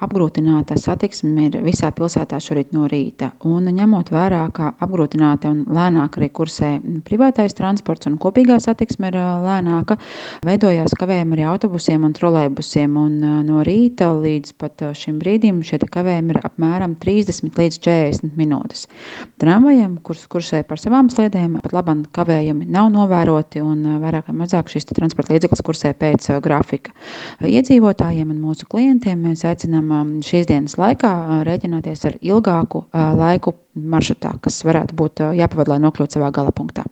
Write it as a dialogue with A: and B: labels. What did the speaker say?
A: apgrūtināta satiksme ir visā pilsētā šorīt no rīta. Un ņemot vērā, ka apgrūtināta un lēnāk arī kursē privātais transports un kopīgā satiksme ir lēnāka, veidojās kavējumi arī autobusiem un trolejbusiem. Un no rīta līdz pat šim brīdim šie kavējumi ir apmēram 30 līdz 40 minūtes. Tramvajiem, kurus kursē par savām sliedēm, pat labam kavējumi nav novēroti un vairāk vai mazāk šis transporta līdzeklis kursē pēc grafika. Iedzīvotājiem un mūsu klientiem mēs aicinām šīs dienas laikā rēķināties ar ilgāku laiku maršrutā, kas varētu būt jāpavada, lai nokļūtu savā gala punktā.